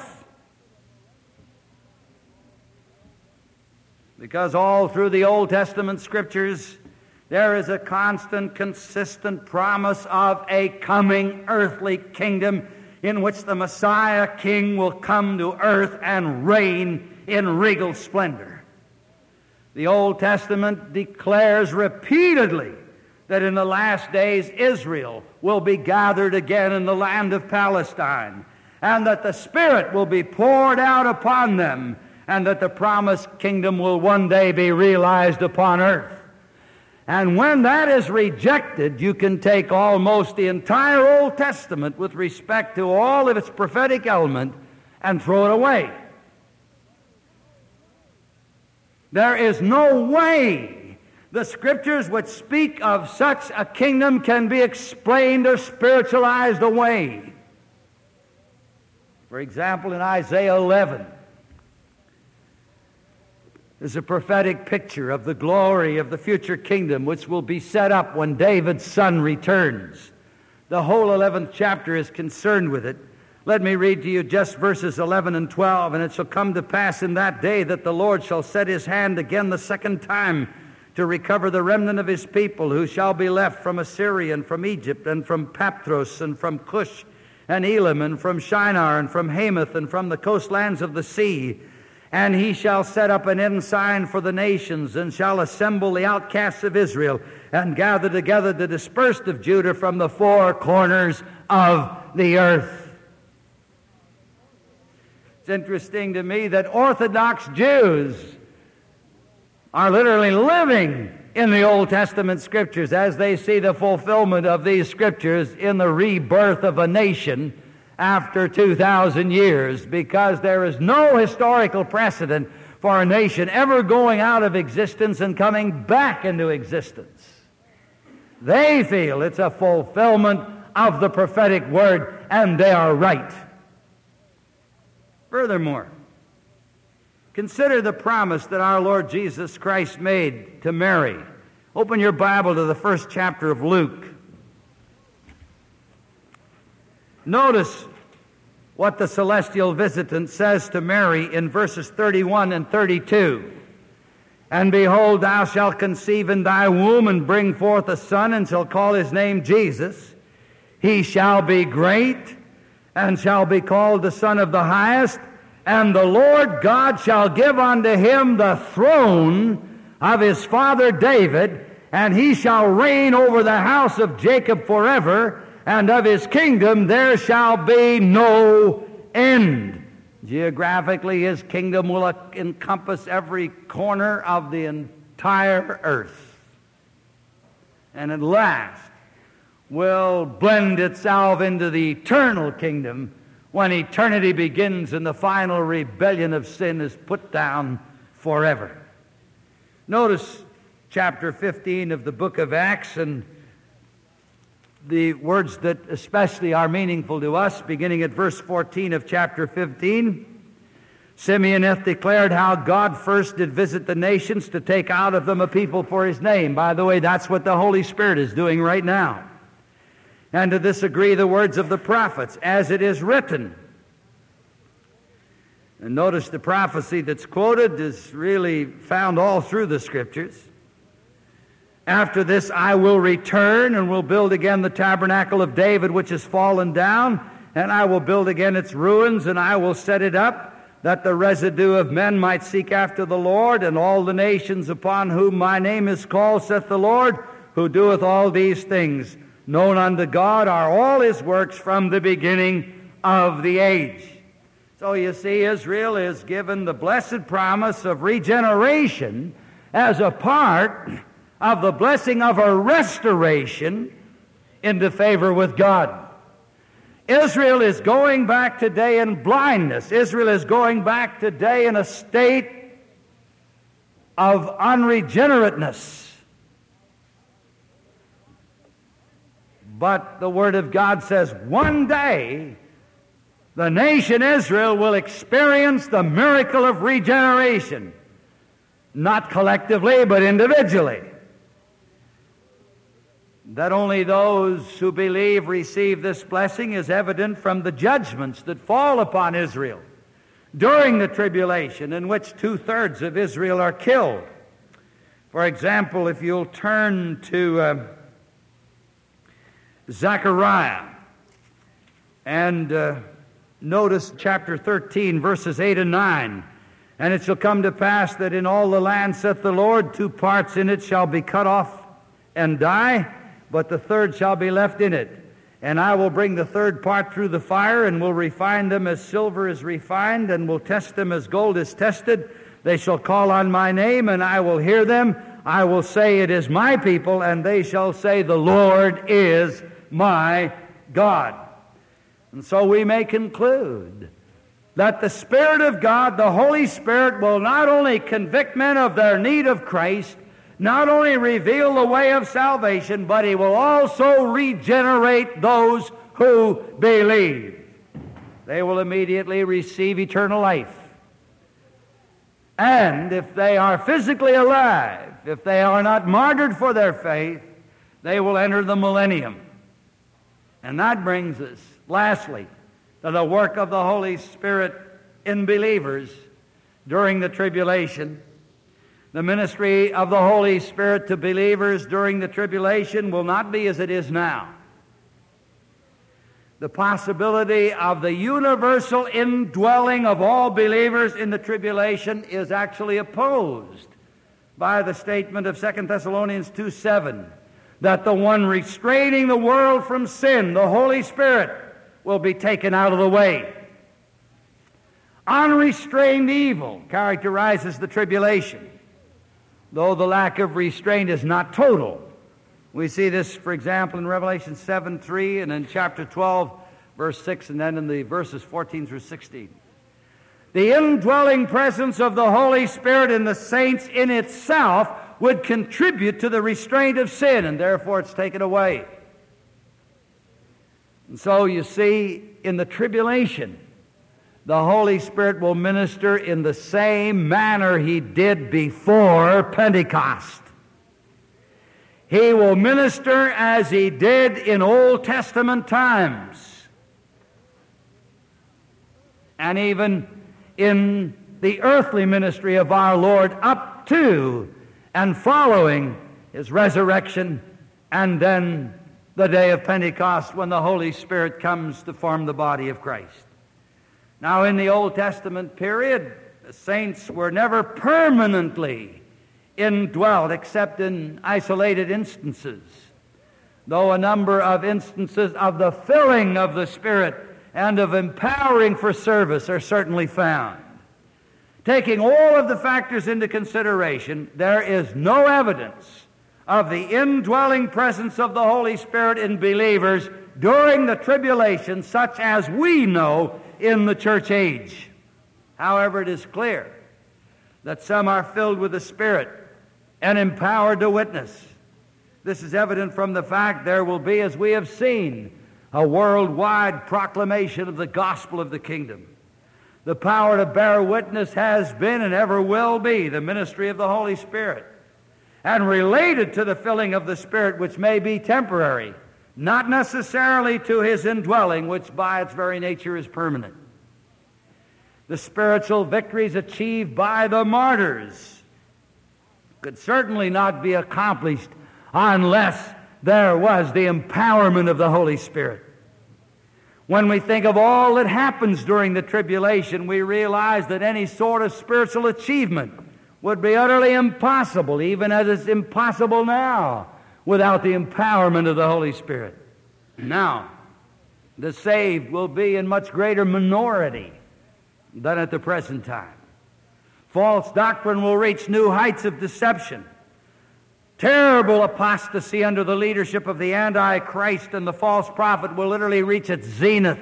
Because all through the Old Testament Scriptures, there is a constant, consistent promise of a coming earthly kingdom in which the Messiah King will come to earth and reign in regal splendor. The Old Testament declares repeatedly that in the last days Israel will be gathered again in the land of Palestine, and that the Spirit will be poured out upon them, and that the promised kingdom will one day be realized upon earth. And when that is rejected, you can take almost the entire Old Testament with respect to all of its prophetic element and throw it away. There is no way the Scriptures which speak of such a kingdom can be explained or spiritualized away. For example, in Isaiah eleven, is a prophetic picture of the glory of the future kingdom which will be set up when David's son returns. The whole eleventh chapter is concerned with it. Let me read to you just verses eleven and twelve. "And it shall come to pass in that day that the Lord shall set His hand again the second time to recover the remnant of His people, who shall be left from Assyria and from Egypt and from Pathros and from Cush and Elam and from Shinar and from Hamath and from the coastlands of the sea. And He shall set up an ensign for the nations, and shall assemble the outcasts of Israel, and gather together the dispersed of Judah from the four corners of the earth." It's interesting to me that Orthodox Jews are literally living in the Old Testament Scriptures as they see the fulfillment of these Scriptures in the rebirth of a nation after two thousand years, because there is no historical precedent for a nation ever going out of existence and coming back into existence. They feel it's a fulfillment of the prophetic word, and they are right. Furthermore, consider the promise that our Lord Jesus Christ made to Mary. Open your Bible to the first chapter of Luke. Notice what the celestial visitant says to Mary in verses thirty-one and thirty-two. And behold, thou shalt conceive in thy womb and bring forth a son, and shall call his name Jesus. He shall be great, and shall be called the Son of the Highest. And the Lord God shall give unto him the throne of his father David, and he shall reign over the house of Jacob forever, and of his kingdom there shall be no end. Geographically, his kingdom will encompass every corner of the entire earth, and at last will blend itself into the eternal kingdom when eternity begins and the final rebellion of sin is put down forever. Notice chapter fifteen of the book of Acts, and the words that especially are meaningful to us, beginning at verse fourteen of chapter fifteen. Simeon hath declared how God first did visit the nations to take out of them a people for his name. By the way, that's what the Holy Spirit is doing right now. And to this agree the words of the prophets, as it is written. And notice the prophecy that's quoted is really found all through the Scriptures. After this I will return and will build again the tabernacle of David, which is fallen down, and I will build again its ruins, and I will set it up, that the residue of men might seek after the Lord, and all the nations upon whom my name is called, saith the Lord, who doeth all these things. Known unto God are all his works from the beginning of the age. So you see, Israel is given the blessed promise of regeneration as a part of the blessing of a restoration into favor with God. Israel is going back today in blindness. Israel is going back today in a state of unregenerateness. But the Word of God says one day the nation Israel will experience the miracle of regeneration, not collectively but individually. That only those who believe receive this blessing is evident from the judgments that fall upon Israel during the tribulation, in which two-thirds of Israel are killed. For example, if you'll turn to uh, Zechariah and uh, notice chapter thirteen, verses eight and nine. And it shall come to pass that in all the land, saith the Lord, two parts in it shall be cut off and die, but the third shall be left in it. And I will bring the third part through the fire, and will refine them as silver is refined, and will test them as gold is tested. They shall call on my name, and I will hear them. I will say, it is my people, and they shall say, the Lord is my God. And so we may conclude that the Spirit of God, the Holy Spirit, will not only convict men of their need of Christ, not only reveal the way of salvation, but He will also regenerate those who believe. They will immediately receive eternal life. And if they are physically alive, if they are not martyred for their faith, they will enter the millennium. And that brings us, lastly, to the work of the Holy Spirit in believers during the tribulation. The ministry of the Holy Spirit to believers during the tribulation will not be as it is now. The possibility of the universal indwelling of all believers in the tribulation is actually opposed by the statement of Second Thessalonians two seven, that the one restraining the world from sin, the Holy Spirit, will be taken out of the way. Unrestrained evil characterizes the tribulation, though the lack of restraint is not total. We see this, for example, in Revelation seven three and in chapter twelve, verse six, and then in the verses fourteen through sixteen. The indwelling presence of the Holy Spirit in the saints in itself would contribute to the restraint of sin, and therefore it's taken away. And so you see, in the tribulation, the Holy Spirit will minister in the same manner He did before Pentecost. He will minister as He did in Old Testament times, and even in the earthly ministry of our Lord up to and following His resurrection, and then the day of Pentecost when the Holy Spirit comes to form the body of Christ. Now, in the Old Testament period, the saints were never permanently indwelt except in isolated instances, though a number of instances of the filling of the Spirit and of empowering for service are certainly found. Taking all of the factors into consideration, there is no evidence of the indwelling presence of the Holy Spirit in believers during the tribulation such as we know in the church age. However, it is clear that some are filled with the Spirit and empowered to witness. This is evident from the fact there will be, as we have seen, a worldwide proclamation of the gospel of the kingdom. The power to bear witness has been and ever will be the ministry of the Holy Spirit, and related to the filling of the Spirit, which may be temporary, not necessarily to His indwelling, which by its very nature is permanent. The spiritual victories achieved by the martyrs could certainly not be accomplished unless there was the empowerment of the Holy Spirit. When we think of all that happens during the tribulation, we realize that any sort of spiritual achievement would be utterly impossible, even as it's impossible now, without the empowerment of the Holy Spirit. Now, the saved will be in much greater minority than at the present time. False doctrine will reach new heights of deception. Terrible apostasy under the leadership of the Antichrist and the false prophet will literally reach its zenith.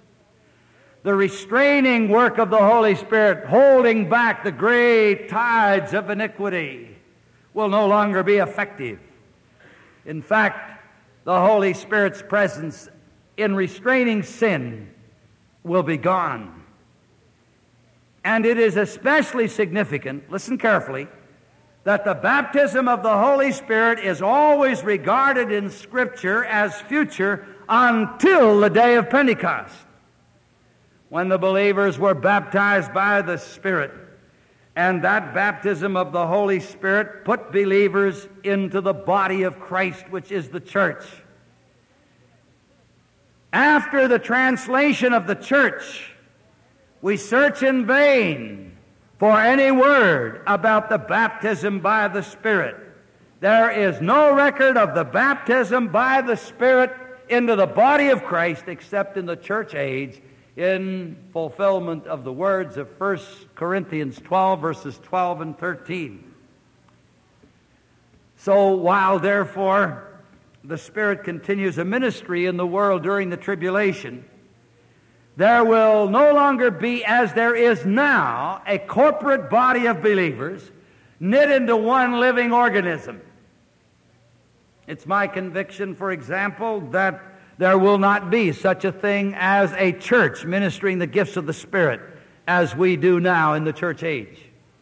The restraining work of the Holy Spirit, holding back the great tides of iniquity, will no longer be effective. In fact, the Holy Spirit's presence in restraining sin will be gone. And it is especially significant, listen carefully, that the baptism of the Holy Spirit is always regarded in Scripture as future until the day of Pentecost, when the believers were baptized by the Spirit. And that baptism of the Holy Spirit put believers into the body of Christ, which is the church. After the translation of the church, we search in vain for any word about the baptism by the Spirit. There is no record of the baptism by the Spirit into the body of Christ except in the church age, in fulfillment of the words of First Corinthians twelve, verses twelve and thirteen. So while, therefore, the Spirit continues a ministry in the world during the tribulation, there will no longer be, as there is now, a corporate body of believers knit into one living organism. It's my conviction, for example, that there will not be such a thing as a church ministering the gifts of the Spirit as we do now in the church age.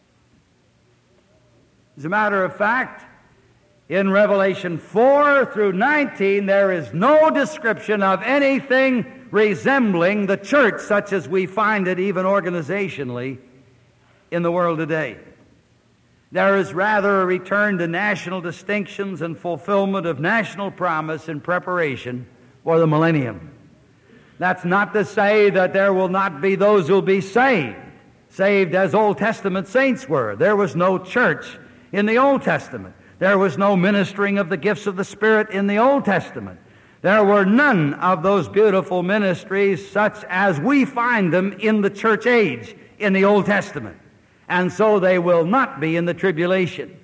As a matter of fact, in Revelation four through nineteen, there is no description of anything resembling the church such as we find it even organizationally in the world today. There is rather a return to national distinctions and fulfillment of national promise in preparation for the millennium. That's not to say that there will not be those who will be saved, saved as Old Testament saints were. There was no church in the Old Testament. There was no ministering of the gifts of the Spirit in the Old Testament. There were none of those beautiful ministries such as we find them in the church age in the Old Testament, and so they will not be in the tribulation.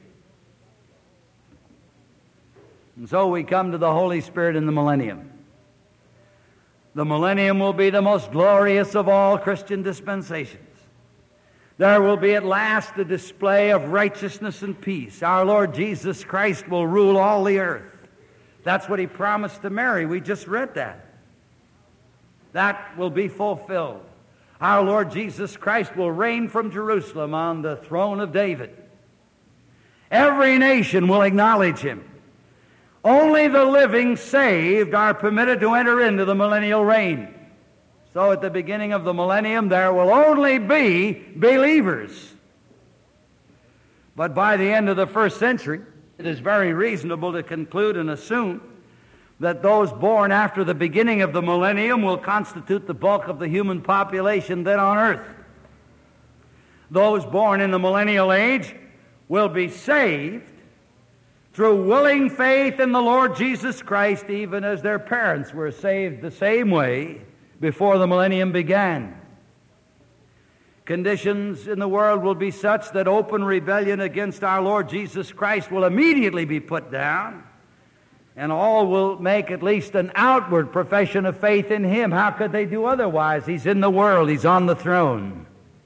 And so we come to the Holy Spirit in the millennium. The millennium will be the most glorious of all Christian dispensations. There will be at last a display of righteousness and peace. Our Lord Jesus Christ will rule all the earth. That's what He promised to Mary. We just read that. That will be fulfilled. Our Lord Jesus Christ will reign from Jerusalem on the throne of David. Every nation will acknowledge Him. Only the living saved are permitted to enter into the millennial reign. So at the beginning of the millennium, there will only be believers. But by the end of the first century, it is very reasonable to conclude and assume that those born after the beginning of the millennium will constitute the bulk of the human population then on earth. Those born in the millennial age will be saved through willing faith in the Lord Jesus Christ, even as their parents were saved the same way before the millennium began. Conditions in the world will be such that open rebellion against our Lord Jesus Christ will immediately be put down, and all will make at least an outward profession of faith in Him. How could they do otherwise? He's in the world. He's on the throne.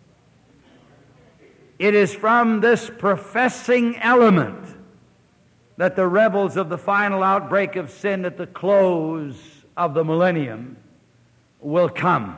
It is from this professing element that the rebels of the final outbreak of sin at the close of the millennium will come.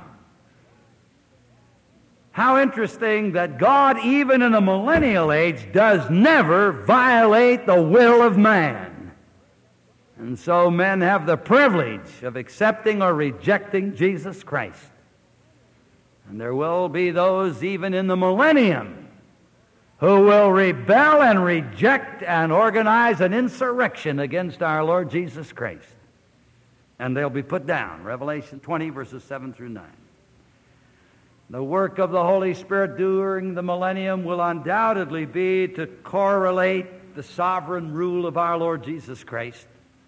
How interesting that God, even in the millennial age, does never violate the will of man. And so men have the privilege of accepting or rejecting Jesus Christ. And there will be those even in the millennium who will rebel and reject and organize an insurrection against our Lord Jesus Christ. And they'll be put down. Revelation twenty, verses seven through nine. The work of the Holy Spirit during the millennium will undoubtedly be to correlate the sovereign rule of our Lord Jesus Christ.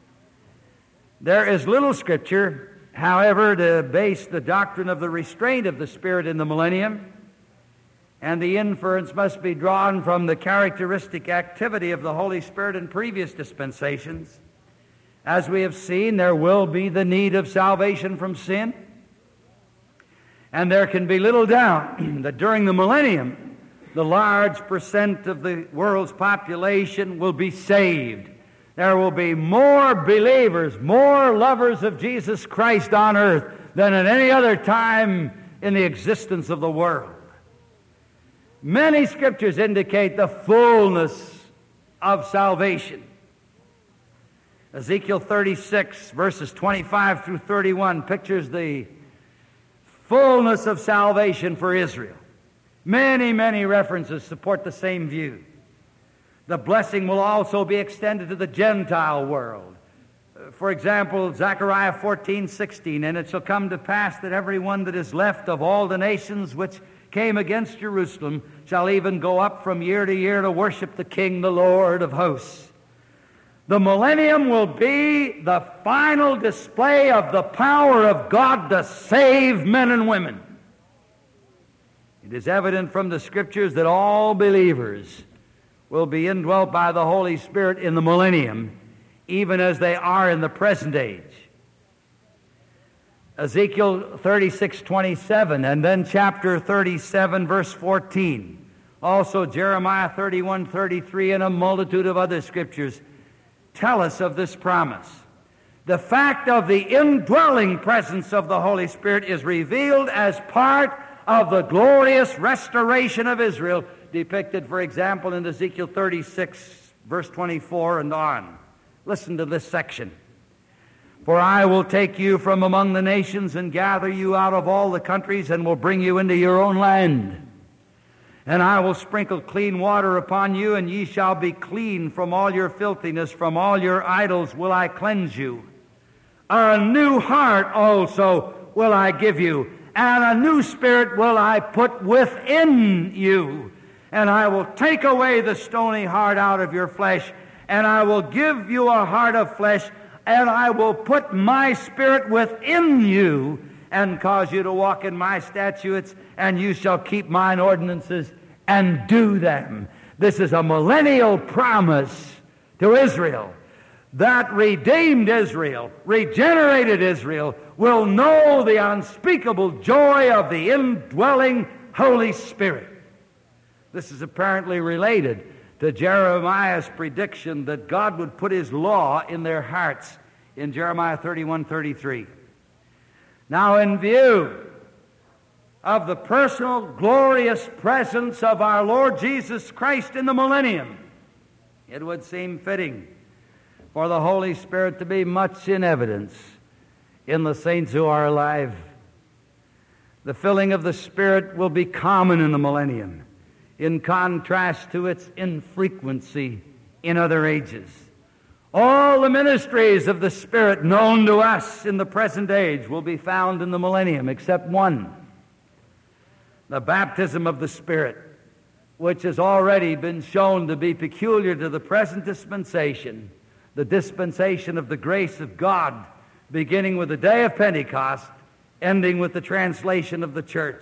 There is little Scripture, however, to base the doctrine of the restraint of the Spirit in the millennium, and the inference must be drawn from the characteristic activity of the Holy Spirit in previous dispensations. As we have seen, there will be the need of salvation from sin, and there can be little doubt that during the millennium, the large percent of the world's population will be saved. There will be more believers, more lovers of Jesus Christ on earth than at any other time in the existence of the world. Many Scriptures indicate the fullness of salvation. Ezekiel thirty-six, verses twenty-five through thirty-one, pictures the fullness of salvation for Israel. Many, many references support the same view. The blessing will also be extended to the Gentile world. For example, Zechariah fourteen sixteen, and it shall come to pass that every one that is left of all the nations which came against Jerusalem shall even go up from year to year to worship the King, the Lord of hosts. The millennium will be the final display of the power of God to save men and women. It is evident from the Scriptures that all believers will be indwelt by the Holy Spirit in the millennium, even as they are in the present age. Ezekiel thirty-six twenty-seven, and then chapter thirty-seven, verse fourteen. Also Jeremiah thirty-one thirty-three, and a multitude of other Scriptures tell us of this promise. The fact of the indwelling presence of the Holy Spirit is revealed as part of the glorious restoration of Israel, depicted, for example, in Ezekiel thirty-six, verse twenty-four and on. Listen to this section. For I will take you from among the nations and gather you out of all the countries and will bring you into your own land. And I will sprinkle clean water upon you, and ye shall be clean from all your filthiness. From all your idols will I cleanse you. A new heart also will I give you, and a new spirit will I put within you. And I will take away the stony heart out of your flesh, and I will give you a heart of flesh, and I will put my spirit within you, and cause you to walk in my statutes, and you shall keep mine ordinances and do them. This is a millennial promise to Israel, that redeemed Israel, regenerated Israel, will know the unspeakable joy of the indwelling Holy Spirit. This is apparently related to Jeremiah's prediction that God would put His law in their hearts in Jeremiah thirty-one thirty-three. Now, in view of the personal, glorious presence of our Lord Jesus Christ in the millennium, it would seem fitting for the Holy Spirit to be much in evidence in the saints who are alive. The filling of the Spirit will be common in the millennium, in contrast to its infrequency in other ages. All the ministries of the Spirit known to us in the present age will be found in the millennium, except one: the baptism of the Spirit, which has already been shown to be peculiar to the present dispensation, the dispensation of the grace of God, beginning with the day of Pentecost, ending with the translation of the church.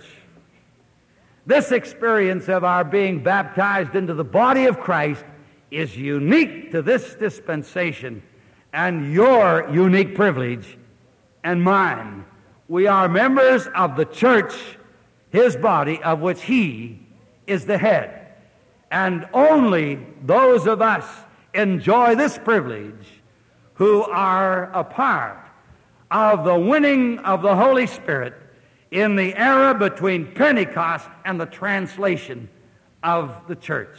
This experience of our being baptized into the body of Christ is unique to this dispensation, and your unique privilege and mine. We are members of the church, His body, of which He is the head. And only those of us enjoy this privilege who are a part of the winning of the Holy Spirit in the era between Pentecost and the translation of the church.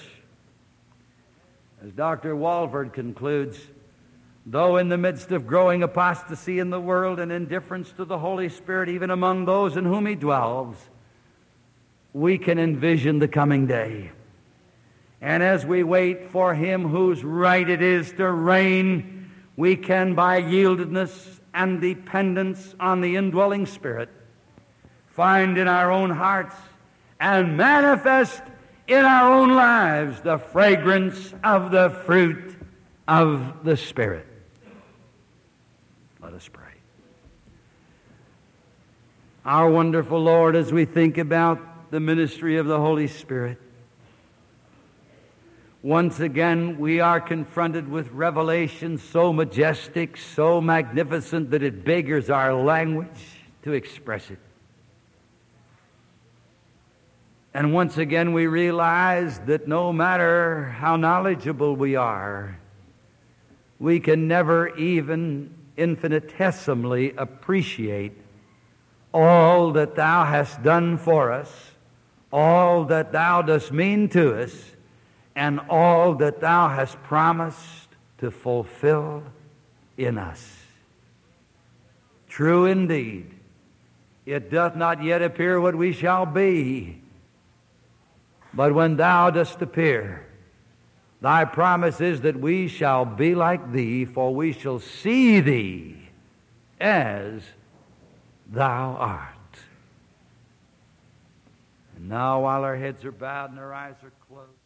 As Doctor Walvoord concludes, though in the midst of growing apostasy in the world and indifference to the Holy Spirit, even among those in whom He dwells, we can envision the coming day. And as we wait for Him whose right it is to reign, we can, by yieldedness and dependence on the indwelling Spirit, find in our own hearts and manifest in our own lives the fragrance of the fruit of the Spirit. Let us pray. Our wonderful Lord, as we think about the ministry of the Holy Spirit, once again we are confronted with revelation so majestic, so magnificent, that it beggars our language to express it. And once again we realize that no matter how knowledgeable we are, we can never even infinitesimally appreciate all that Thou hast done for us, all that Thou dost mean to us, and all that Thou hast promised to fulfill in us. True indeed, it doth not yet appear what we shall be, but when Thou dost appear, Thy promise is that we shall be like Thee, for we shall see Thee as Thou art. And now, while our heads are bowed and our eyes are closed,